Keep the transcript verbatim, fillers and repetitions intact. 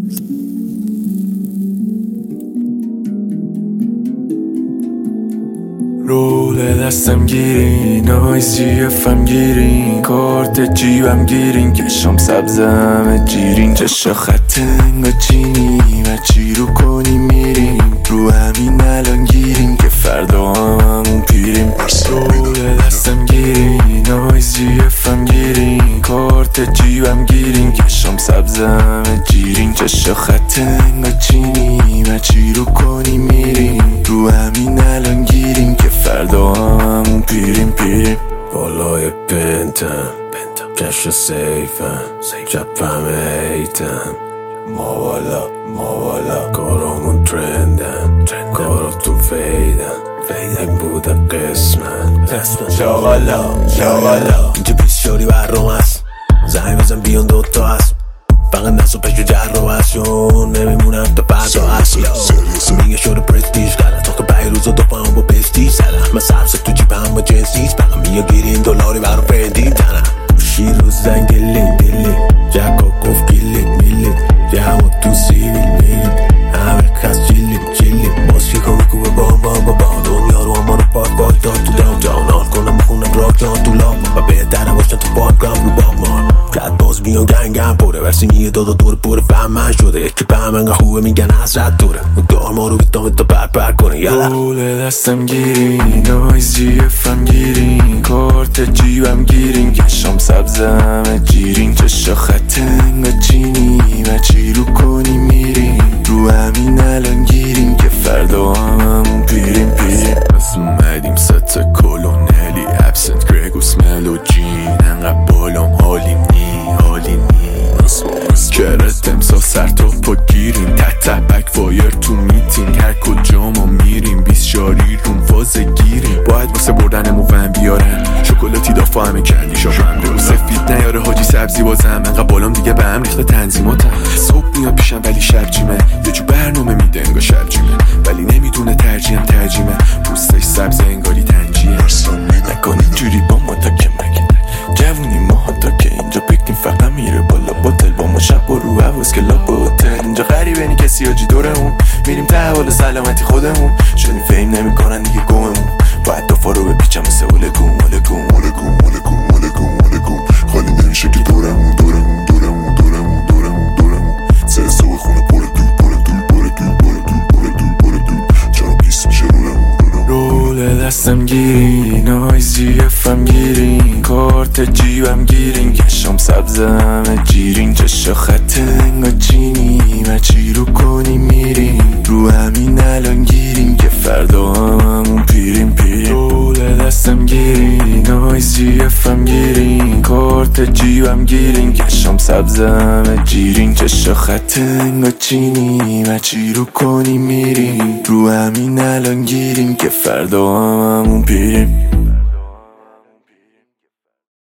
رول دستم گیرین، نایزی افم گیرین، کارت جیبم گیرین، کشم سبزم جیرین، چشا خط انگا چینی و چی رو کنی میرین، رو همین الان گیرین که فردا هممون پیریم. رول دستم گیرین، نایزی افم گیرین، کارت جیبم گیرین، کشم سبزم جیرین، چشا خط انگا چینی و چی رو کنی میرین، رو همین الان گیرین که فردا هممون پیریم پیریم. بالای پنتم کش سیفم چپم ایتم، ما بالا ما بالا کارامون ترندم، کارا تو فیدم فیدم بودم قسمم شاغالا شاغالا. اینجا بیس شوری برام هست، زنگ بزن بیان دوتا هست، فقط نسو پشو جر رو هست چون نمیمونم تا فردا هست. میگه شور پرستیج کردن تا پای روزا دو پاهم با پستیج زدن، من سبز تو جیبم با جنس نیست، فقط میگه گیرین دلاری برام فرندی تنم، گوشی رو زنگ دلین دلین جکا گفت گیلین میلین، جمع تو سیویل میلین، همه کس چیلین چیلین، ماسکی کنه کوبه بام بام با بام، دنیا رو اما رو پاک پاک داد تو دام جان آل کنم بخونم راک جان تو لام و بهترم باشن تو پاکم رو بام مان رد باز میان گنگم پره ورسی میه دادا دور پره فهمن شده یکی پهم انگه خوبه میگن حضرت دوره دار ما رو بیتامه تا پر پر کنه یالا. رول دستم گیرین، نایزی افم گیرین، کارت جیبم گیرین، کشم سبزم جیرین، چشا خط انگا چینی و چی رو کنی میرین، رو همین الان گیرین که فردا هممون پیریم پیریم. پس اومدیم ست کلونلی ابسنت گرگوس ملو جین، انقدر بالام حالیم نی حالی نی کرت امسا سر تا پا گیریم، تحت بک فایر تو میتینگ، هر کجا ما میریم بیس شاری روم فاز گیریم، باید واسه بردنمو ون بیارن شکلاتی دافا همه کردی شام رو سفید نیاره حاجی سبزی بازم، انقدر بالام دیگه به هم ریخته تنظیماتم، صبح میاد پیشم ولی شب جیمه، یه جو برنامه میده انگار شب جیمه، ولی نمیدونه ترجیحم ترجیمه، پوستش سبز انگاری تنجیه، نکن اینجوری با ما تا که مگه جوونی ما تا که اینجا بکنیم فقط میره بالا باتل با ما شب و رو حواز که لاب هتل، اینجا غریبه نی کسی آجی دورمون، میریم ته حال سلامتی خودمون، شدیم فهم نمیکنن دیگه گممون، باید دفا رو بپیچم مثل ولگون ولگون ولگون ولگون ولگون ولگون، خالی نمیشه که دورمون دورمون دورمون دورمون دورمون دورمون، سه صبح خونه پر دور پر دور پر دور پر دور پر دور پر دور چرا بیس میشه رولمون. رول دستم گیرین، نایزی افم گیرین، کارت جیبم گیرین، کشم سبزم جیرین، چشا خط انگا چینی و چی رو کنی میرین، رو همین الان گیرین که فردا هممون پیریم پیریم. رول دستم گیرین، نایزی افم گیرین، کارت جیبم گیرین، کشم سبزم جیرین، چشا خط انگا چینی و چی رو کنی میرین، رو همین الان گیرین که فردا هممون پیریم.